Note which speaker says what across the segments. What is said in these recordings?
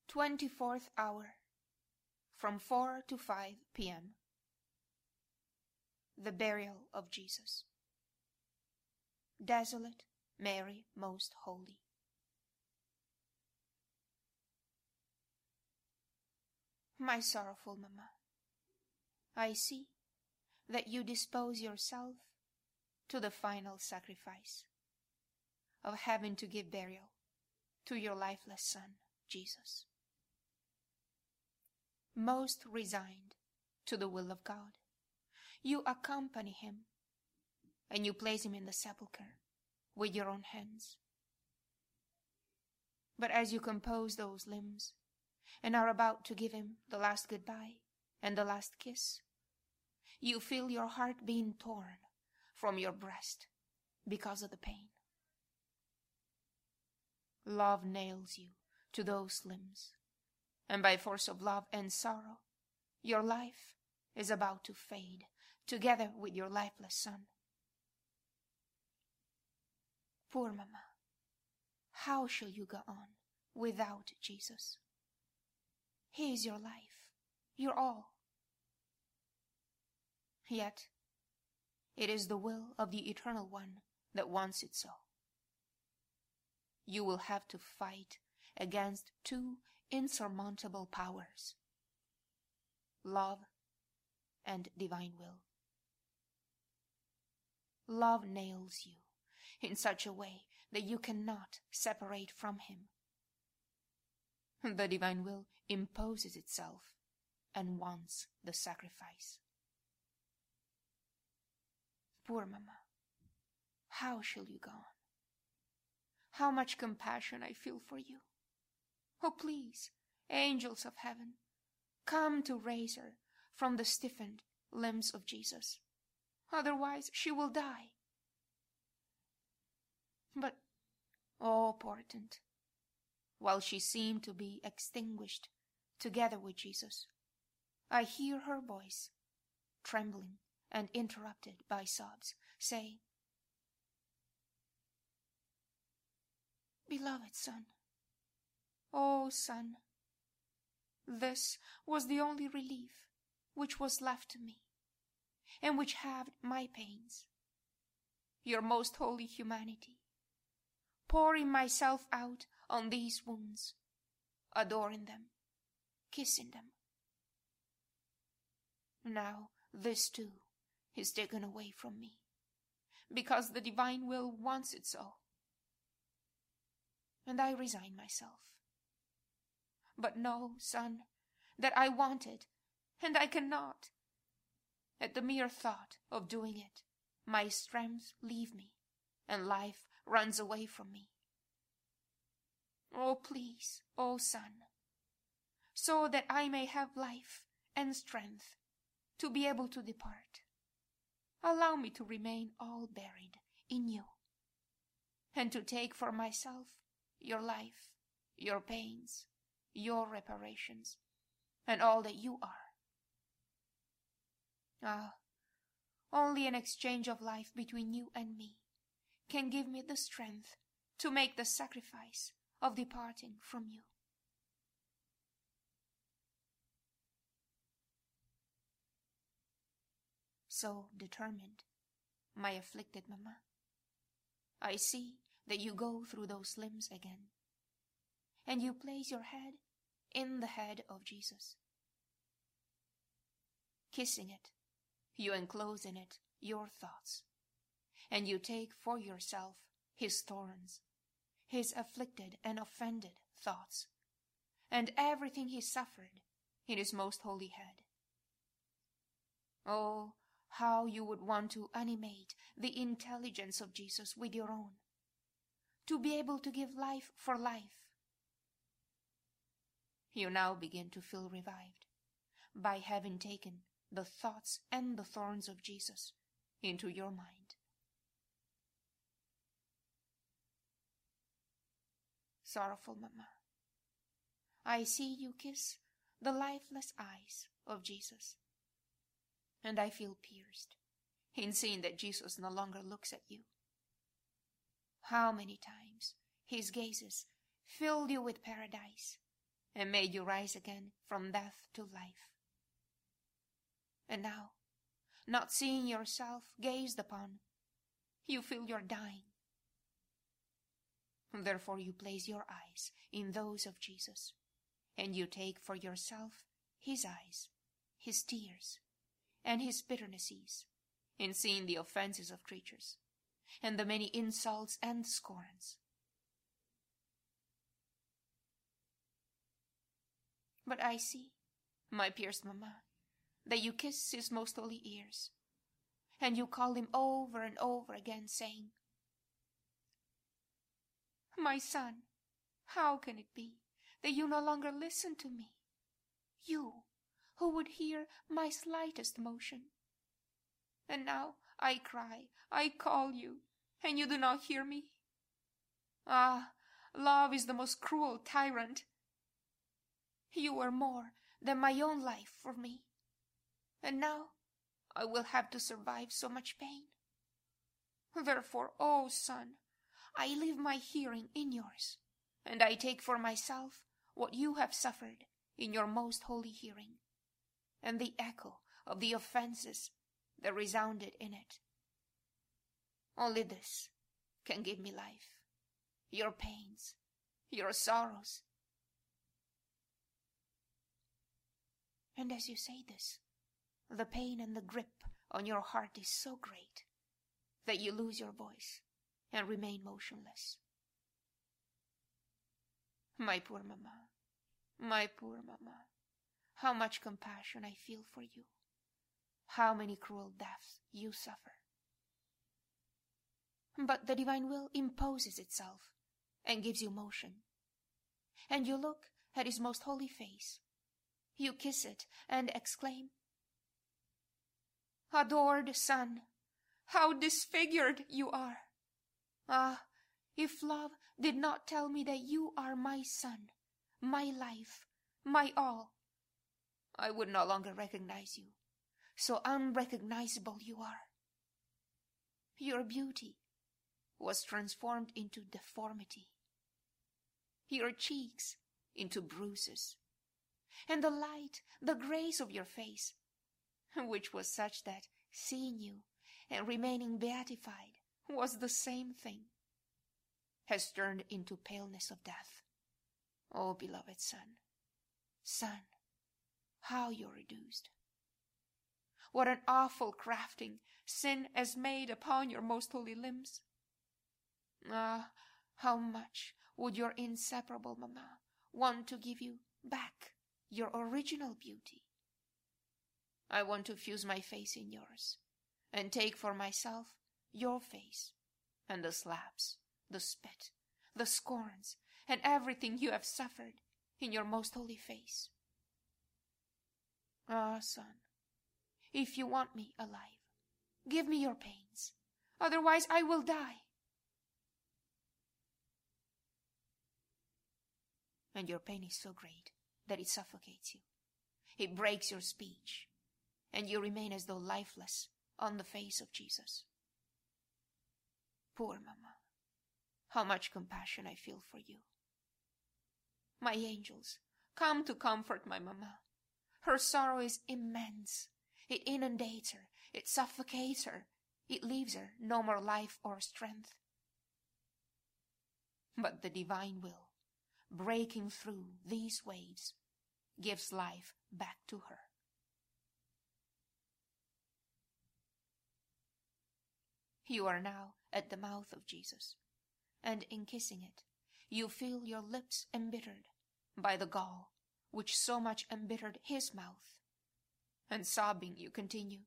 Speaker 1: 24th hour, from 4 to 5 p.m. The burial of Jesus. Desolate Mary Most Holy. My sorrowful Mamma, I see that you dispose yourself to the final sacrifice of having to give burial to your lifeless Son, Jesus. Most resigned to the will of God, you accompany him, and you place him in the sepulchre with your own hands. But as you compose those limbs and are about to give him the last goodbye and the last kiss, you feel your heart being torn from your breast because of the pain. Love nails you to those limbs, and by force of love and sorrow, your life is about to fade together with your lifeless Son. Poor Mamma, how shall you go on without Jesus? He is your life, your all. Yet, it is the will of the Eternal One that wants it so. You will have to fight against two insurmountable powers, love and divine will. Love nails you in such a way that you cannot separate from him. The divine will imposes itself and wants the sacrifice. Poor Mamma, how shall you go on? How much compassion I feel for you. Oh, please, angels of heaven, come to raise her from the stiffened limbs of Jesus. Otherwise she will die. But, oh, portent, while she seemed to be extinguished together with Jesus, I hear her voice, trembling and interrupted by sobs, say, "Beloved Son, oh Son, this was the only relief which was left to me, and which halved my pains. Your most holy humanity, pouring myself out on these wounds, adoring them, kissing them. Now this too is taken away from me, because the divine will wants it so. And I resign myself. But know, Son, that I want it, and I cannot. At the mere thought of doing it, my strength leave me, and life runs away from me. Oh, please, oh Son, so that I may have life and strength to be able to depart, allow me to remain all buried in you, and to take for myself your life, your pains, your reparations, and all that you are. Ah, only an exchange of life between you and me can give me the strength to make the sacrifice of departing from you." So determined, my afflicted Mamma, I see that you go through those limbs again, and you place your head in the head of Jesus. Kissing it, you enclose in it your thoughts, and you take for yourself his thorns, his afflicted and offended thoughts, and everything he suffered in his most holy head. Oh, how you would want to animate the intelligence of Jesus with your own, to be able to give life for life. You now begin to feel revived by having taken the thoughts and the thorns of Jesus into your mind. Sorrowful Mamma, I see you kiss the lifeless eyes of Jesus, and I feel pierced in seeing that Jesus no longer looks at you. How many times his gazes filled you with paradise, and made you rise again from death to life. And now, not seeing yourself gazed upon, you feel you're dying. Therefore you place your eyes in those of Jesus, and you take for yourself his eyes, his tears, and his bitternesses, in seeing the offenses of creatures, and the many insults and scorns. But I see, my pierced mamma, that you kiss his most holy ears, and you call him over and over again, saying, "My son, how can it be that you no longer listen to me? You, who would hear my slightest motion. And now I cry, I call you, and you do not hear me. Ah, love is the most cruel tyrant. You were more than my own life for me, and now I will have to survive so much pain. Therefore, oh son, I leave my hearing in yours, and I take for myself what you have suffered in your most holy hearing, and the echo of the offenses that resounded in it. Only this can give me life, your pains, your sorrows." And as you say this, the pain and the grip on your heart is so great that you lose your voice and remain motionless. My poor mamma, my poor mamma, how much compassion I feel for you. How many cruel deaths you suffer. But the divine will imposes itself and gives you motion. And you look at his most holy face. You kiss it and exclaim, "Adored son, how disfigured you are! Ah, if love did not tell me that you are my son, my life, my all, I would no longer recognize you. So unrecognizable you are. Your beauty was transformed into deformity, your cheeks into bruises, and the light, the grace of your face, which was such that seeing you and remaining beatified was the same thing, has turned into paleness of death. Oh, beloved son, son, how you're reduced! What an awful crafting sin has made upon your most holy limbs! Ah, how much would your inseparable mamma want to give you back your original beauty! I want to fuse my face in yours, and take for myself your face, and the slaps, the spit, the scorns, and everything you have suffered in your most holy face. Ah, son, if you want me alive, give me your pains, otherwise I will die." And your pain is so great that it suffocates you. It breaks your speech, and you remain as though lifeless on the face of Jesus. Poor mamma, how much compassion I feel for you. My angels, come to comfort my mamma. Her sorrow is immense. It inundates her, it suffocates her, it leaves her no more life or strength. But the divine will, breaking through these waves, gives life back to her. You are now at the mouth of Jesus, and in kissing it, you feel your lips embittered by the gall which so much embittered his mouth. And sobbing, you continue,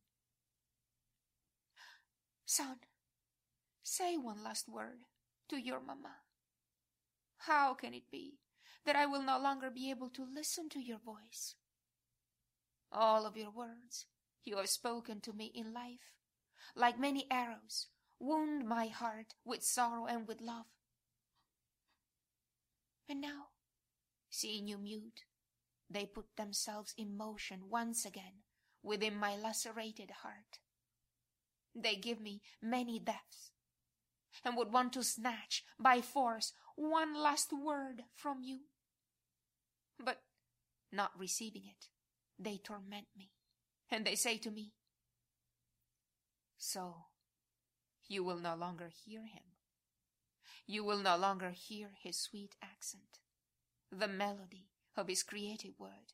Speaker 1: "Son, say one last word to your mamma. How can it be that I will no longer be able to listen to your voice? All of your words you have spoken to me in life, like many arrows, wound my heart with sorrow and with love. And now, seeing you mute, they put themselves in motion once again within my lacerated heart. They give me many depths, and would want to snatch by force one last word from you. But not receiving it, they torment me, and they say to me, "So, you will no longer hear him. You will no longer hear his sweet accent, the melody of his creative word."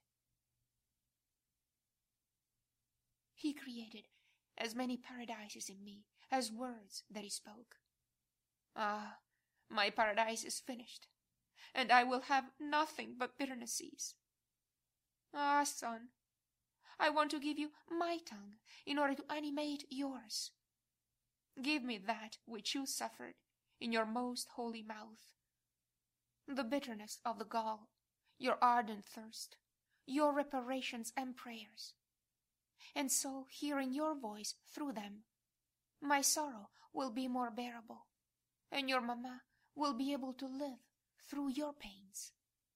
Speaker 1: He created as many paradises in me as words that he spoke. Ah, my paradise is finished, and I will have nothing but bitternesses. Ah, son, I want to give you my tongue in order to animate yours. Give me that which you suffered in your most holy mouth, the bitterness of the gall, your ardent thirst, your reparations and prayers. And so, hearing your voice through them, my sorrow will be more bearable, and your mamma will be able to live through your pains.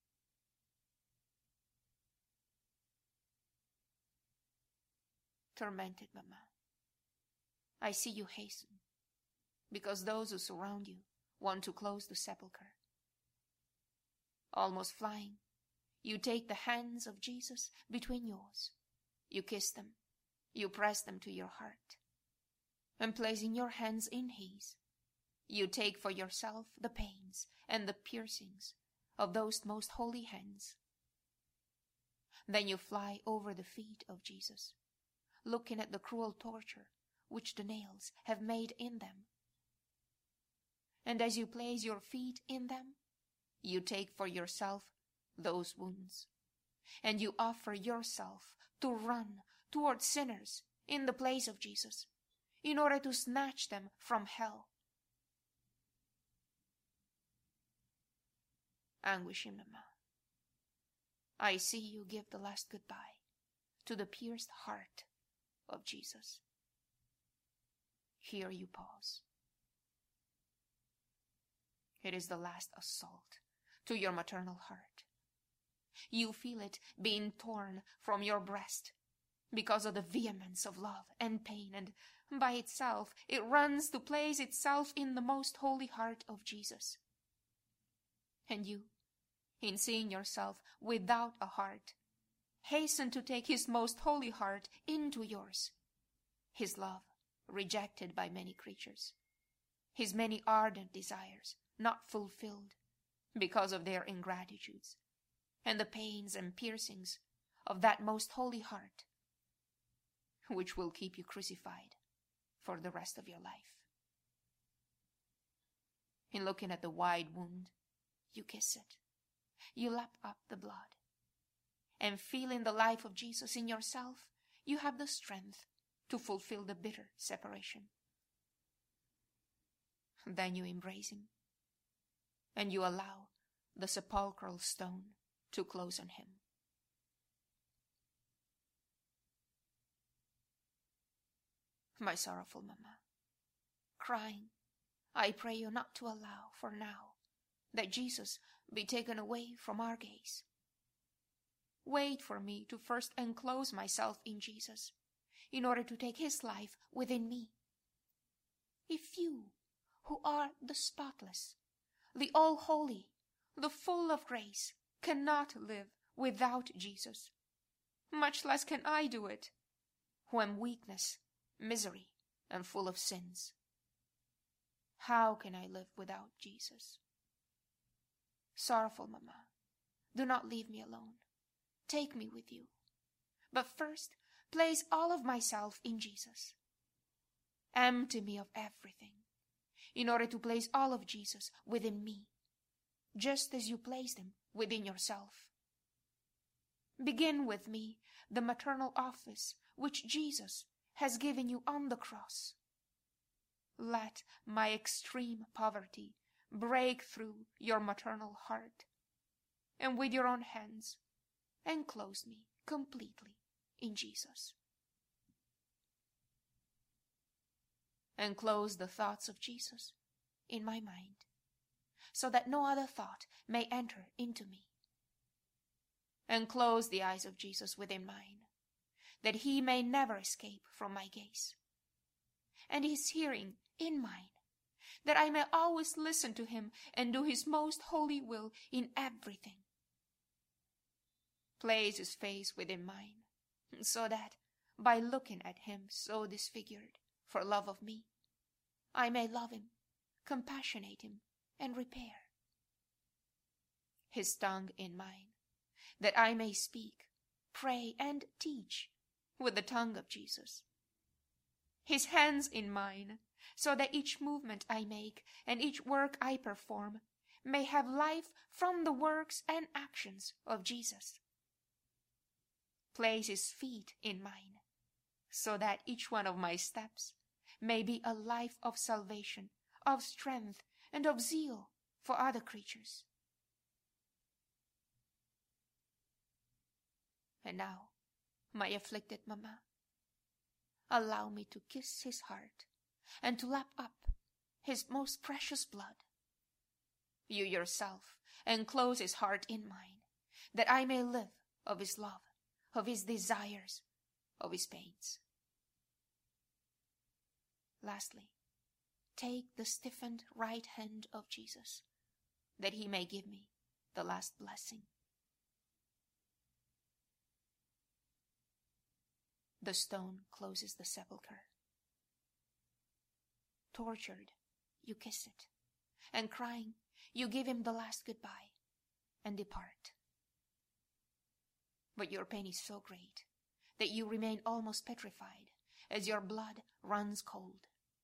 Speaker 1: Tormented mamma, I see you hasten, because those who surround you want to close the sepulchre. Almost flying, you take the hands of Jesus between yours. You kiss them, you press them to your heart, and placing your hands in his, you take for yourself the pains and the piercings of those most holy hands. Then you fly over the feet of Jesus, looking at the cruel torture which the nails have made in them. And as you place your feet in them, you take for yourself those wounds, and you offer yourself to run toward sinners in the place of Jesus, in order to snatch them from hell. Anguishing mamma, I see you give the last goodbye to the pierced heart of Jesus. Here you pause. It is the last assault to your maternal heart. You feel it being torn from your breast because of the vehemence of love and pain, and by itself it runs to place itself in the most holy heart of Jesus. And you, in seeing yourself without a heart, hasten to take his most holy heart into yours, his love rejected by many creatures, his many ardent desires not fulfilled because of their ingratitudes, and the pains and piercings of that most holy heart, which will keep you crucified for the rest of your life. In looking at the wide wound, you kiss it, you lap up the blood, and feeling the life of Jesus in yourself, you have the strength to fulfill the bitter separation. Then you embrace him, and you allow the sepulchral stone to close on him. My sorrowful mamma, crying, I pray you not to allow for now that Jesus be taken away from our gaze. Wait for me to first enclose myself in Jesus, in order to take his life within me. If you, who are the spotless, the all-holy, the full of grace, cannot live without Jesus, much less can I do it, who am weakness, misery, and full of sins. How can I live without Jesus? Sorrowful mamma, do not leave me alone. Take me with you. But first, place all of myself in Jesus. Empty me of everything, in order to place all of Jesus within me, just as you placed him within yourself. Begin with me the maternal office which Jesus has given you on the cross. Let my extreme poverty break through your maternal heart, and with your own hands enclose me completely in Jesus. Enclose the thoughts of Jesus in my mind, so that no other thought may enter into me. Enclose the eyes of Jesus within mine, that he may never escape from my gaze, and his hearing in mine, that I may always listen to him and do his most holy will in everything. place his face within mine, so that, by looking at him so disfigured for love of me, I may love him, compassionate him, and repair. His tongue in mine, that I may speak, pray, and teach with the tongue of Jesus. His hands in mine, so that each movement I make and each work I perform may have life from the works and actions of Jesus. Place his feet in mine, so that each one of my steps may be a life of salvation, of strength, and of zeal for other creatures. And now, my afflicted Mama, allow me to kiss his heart and to lap up his most precious blood. You yourself enclose his heart in mine, that I may live of his love, of his desires, of his pains. Lastly, take the stiffened right hand of Jesus, that he may give me the last blessing. The stone closes the sepulchre. Tortured, you kiss it, and crying, you give him the last goodbye and depart. But your pain is so great that you remain almost petrified as your blood runs cold.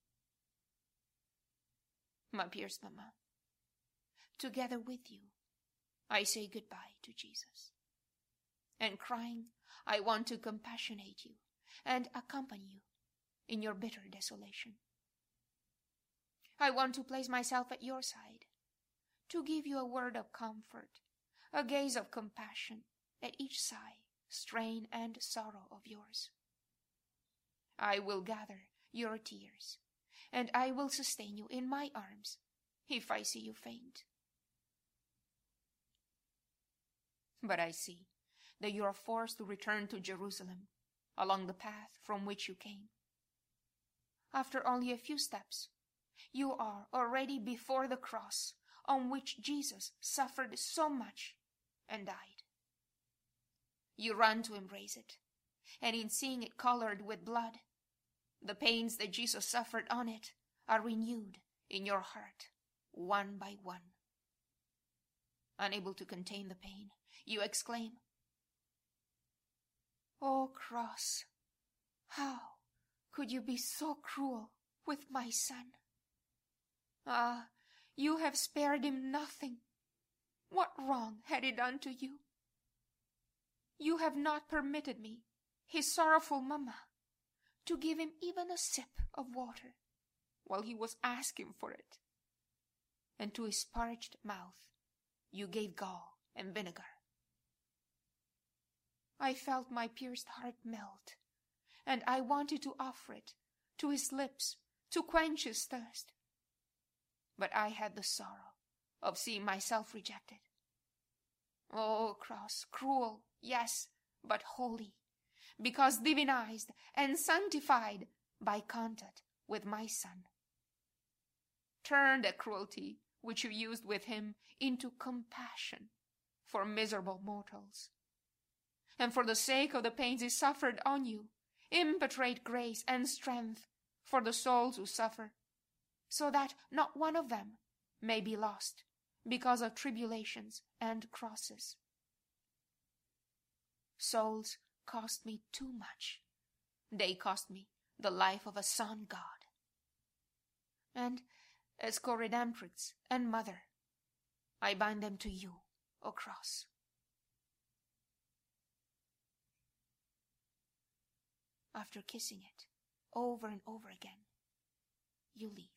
Speaker 1: My pierced Mama, together with you, I say goodbye to Jesus. And crying, I want to compassionate you and accompany you in your bitter desolation. I want to place myself at your side, to give you a word of comfort, a gaze of compassion at each sigh, strain, and sorrow of yours. I will gather your tears, and I will sustain you in my arms if I see you faint. But I see that you are forced to return to Jerusalem along the path from which you came. After only a few steps, you are already before the cross on which Jesus suffered so much and died. You run to embrace it, and in seeing it colored with blood, the pains that Jesus suffered on it are renewed in your heart one by one. Unable to contain the pain, you exclaim, "O cross, how could you be so cruel with my son? Ah, you have spared him nothing. What wrong had he done to you? You have not permitted me, his sorrowful Mama, to give him even a sip of water while he was asking for it. And to his parched mouth you gave gall and vinegar. I felt my pierced heart melt, and I wanted to offer it to his lips to quench his thirst. But I had the sorrow of seeing myself rejected. Oh, cross, cruel, yes, but holy, because divinized and sanctified by contact with my Son. Turn the cruelty which you used with him into compassion for miserable mortals. And for the sake of the pains he suffered on you, impetrate grace and strength for the souls who suffer, so that not one of them may be lost because of tribulations and crosses. Souls cost me too much. They cost me the life of a son God. And as co-redemptrix and mother, I bind them to you, O cross. After kissing it over and over again, you leave.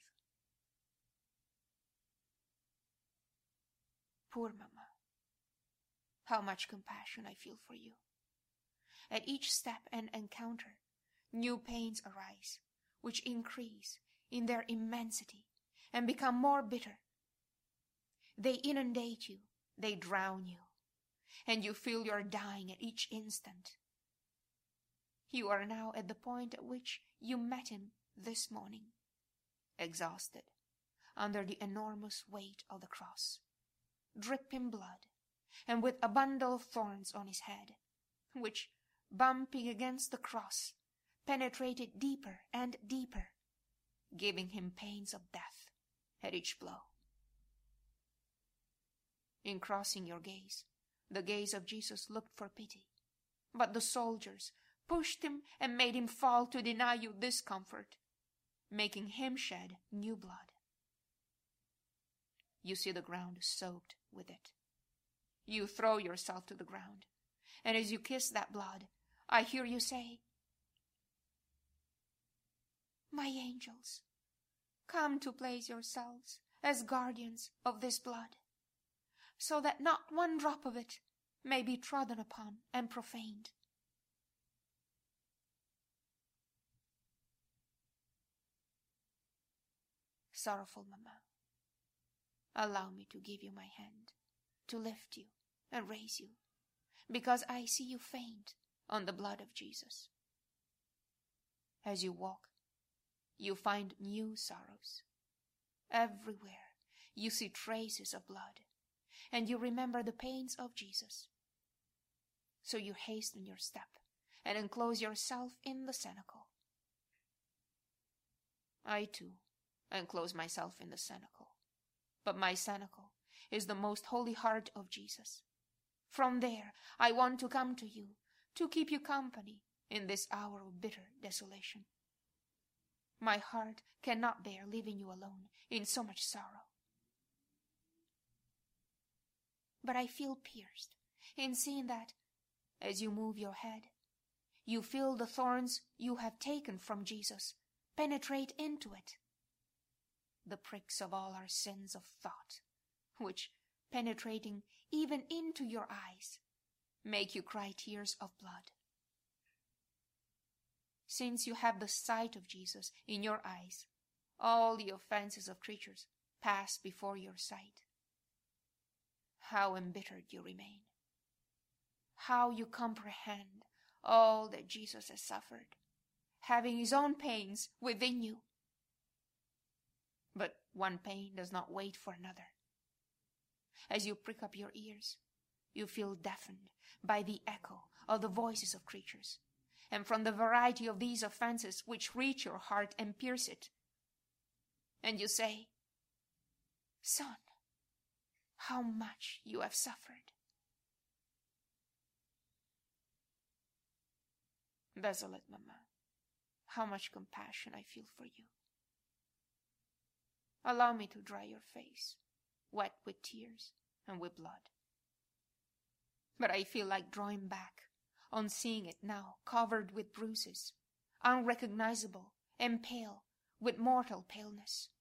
Speaker 1: Poor Mama, how much compassion I feel for you. At each step and encounter, new pains arise, which increase in their immensity and become more bitter. They inundate you, they drown you, and you feel you're dying at each instant. You are now at the point at which you met him this morning, exhausted under the enormous weight of the cross, dripping blood, and with a bundle of thorns on his head, which, bumping against the cross, penetrated deeper and deeper, giving him pains of death at each blow. In crossing your gaze, the gaze of Jesus looked for pity, but the soldiers pushed him and made him fall to deny you this comfort, making him shed new blood. You see the ground soaked with it. You throw yourself to the ground, and as you kiss that blood, I hear you say, "My angels, come to place yourselves as guardians of this blood, so that not one drop of it may be trodden upon and profaned." Sorrowful Mama, allow me to give you my hand, to lift you and raise you, because I see you faint on the blood of Jesus. As you walk, you find new sorrows. Everywhere you see traces of blood, and you remember the pains of Jesus. So you hasten your step and enclose yourself in the cenacle. I too enclose myself in the cenacle, but my cenacle is the most holy heart of Jesus. From there I want to come to you, to keep you company in this hour of bitter desolation. My heart cannot bear leaving you alone in so much sorrow. But I feel pierced in seeing that, as you move your head, you feel the thorns you have taken from Jesus penetrate into it. The pricks of all our sins of thought, which, penetrating even into your eyes, make you cry tears of blood. Since you have the sight of Jesus in your eyes, all the offenses of creatures pass before your sight. How embittered you remain! How you comprehend all that Jesus has suffered, having his own pains within you. But one pain does not wait for another. As you prick up your ears, you feel deafened by the echo of the voices of creatures, and from the variety of these offenses which reach your heart and pierce it. And you say, "Son, how much you have suffered." Desolate Mama, how much compassion I feel for you. Allow me to dry your face, wet with tears and with blood. But I feel like drawing back on seeing it now covered with bruises, unrecognizable and pale with mortal paleness.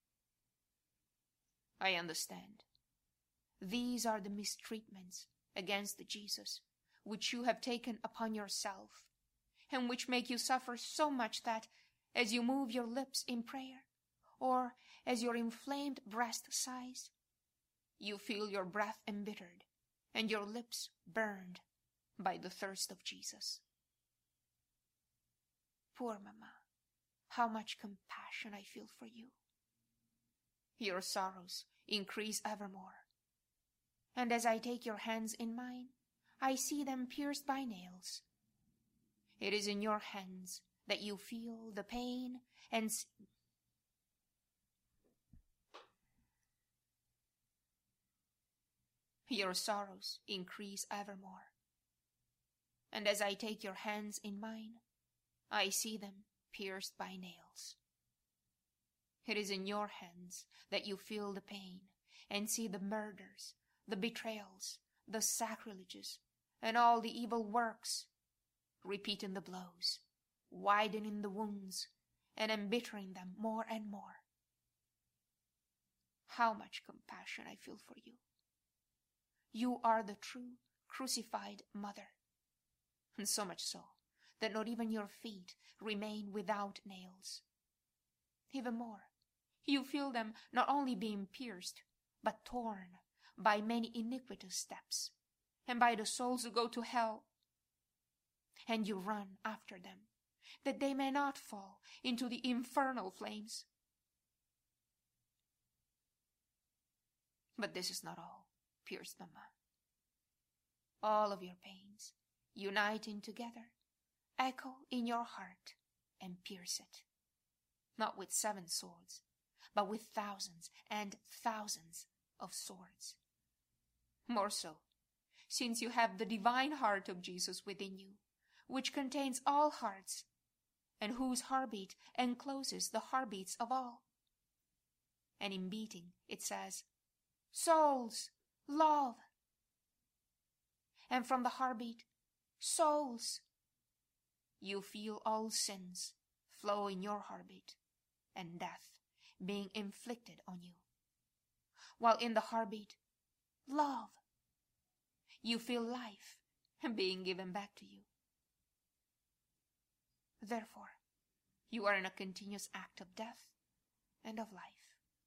Speaker 1: I understand. These are the mistreatments against the Jesus which you have taken upon yourself, and which make you suffer so much that, as you move your lips in prayer, or as your inflamed breast sighs, you feel your breath embittered and your lips burned by the thirst of Jesus. Poor Mama, how much compassion I feel for you. Your sorrows increase evermore, and as I take your hands in mine, I see them pierced by nails. It is in your hands that you feel the pain and your sorrows increase evermore. And as I take your hands in mine, I see them pierced by nails. It is in your hands that you feel the pain and see the murders, the betrayals, the sacrileges, and all the evil works, repeating the blows, widening the wounds, and embittering them more and more. How much compassion I feel for you. You are the true crucified Mother, and so much so that not even your feet remain without nails. Even more, you feel them not only being pierced, but torn by many iniquitous steps, and by the souls who go to hell. And you run after them, that they may not fall into the infernal flames. But this is not all, pierced Mama. all of your pains, uniting together, echo in your heart and pierce it, not with 7 swords, but with thousands and thousands of swords. More so, since you have the divine heart of Jesus within you, which contains all hearts, and whose heartbeat encloses the heartbeats of all. And in beating, it says, souls, love. And from the heartbeat, souls, you feel all sins flow in your heartbeat, and death being inflicted on you. While in the heartbeat, love, you feel life being given back to you. Therefore, you are in a continuous act of death and of life.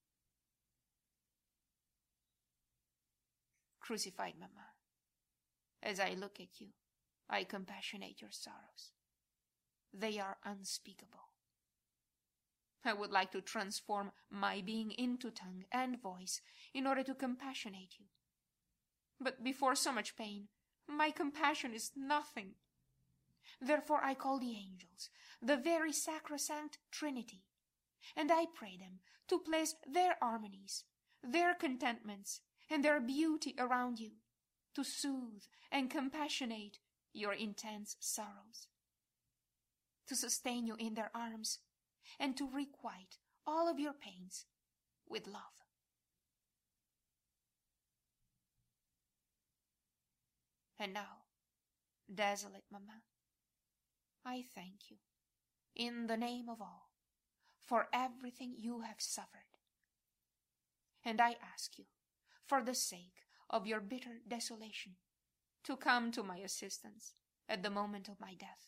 Speaker 1: Crucified Mama, as I look at you, I compassionate your sorrows. They are unspeakable. I would like to transform my being into tongue and voice in order to compassionate you. But before so much pain, my compassion is nothing. Therefore I call the angels, the very sacrosanct Trinity, and I pray them to place their harmonies, their contentments, and their beauty around you, to soothe and compassionate your intense sorrows, to sustain you in their arms, and to requite all of your pains with love. And now, desolate Mama, I thank you, in the name of all, for everything you have suffered. And I ask you, for the sake of your bitter desolation, to come to my assistance at the moment of my death.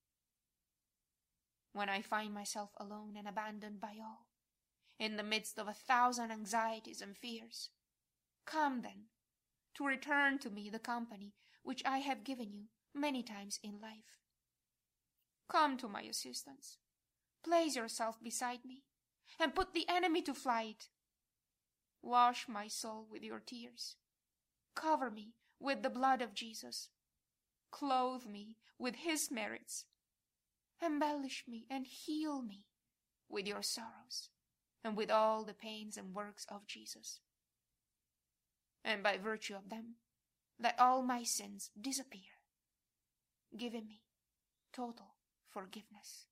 Speaker 1: When I find myself alone and abandoned by all, in the midst of 1,000 anxieties and fears, come then, to return to me the company which I have given you many times in life. Come to my assistance, place yourself beside me, and put the enemy to flight. Wash my soul with your tears, cover me with the blood of Jesus, clothe me with his merits, embellish me and heal me with your sorrows and with all the pains and works of Jesus. And by virtue of them, let all my sins disappear, giving me total forgiveness.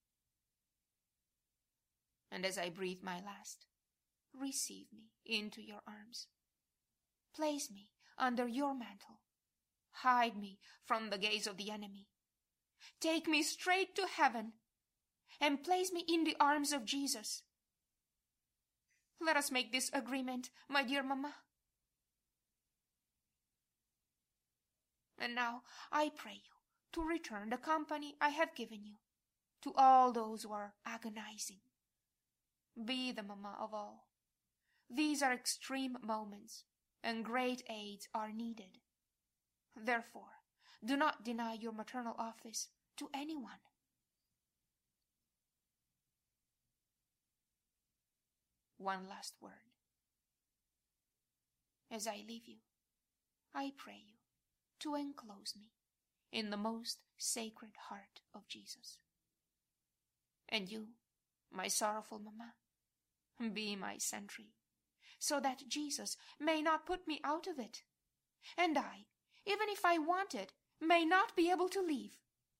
Speaker 1: And as I breathe my last, receive me into your arms. Place me under your mantle. Hide me from the gaze of the enemy. Take me straight to heaven and place me in the arms of Jesus. Let us make this agreement, my dear Mama. And now I pray you to return the company I have given you to all those who are agonizing. Be the Mama of all. These are extreme moments, and great aids are needed. Therefore, do not deny your maternal office to anyone. One last word. As I leave you, I pray you to enclose me in the most sacred heart of Jesus. And you, my sorrowful Mama, be my sentry, so that Jesus may not put me out of it, and I, even if I wanted, may not be able to leave.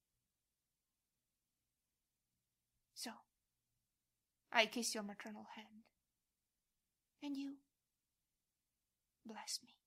Speaker 1: So, I kiss your maternal hand, and you bless me.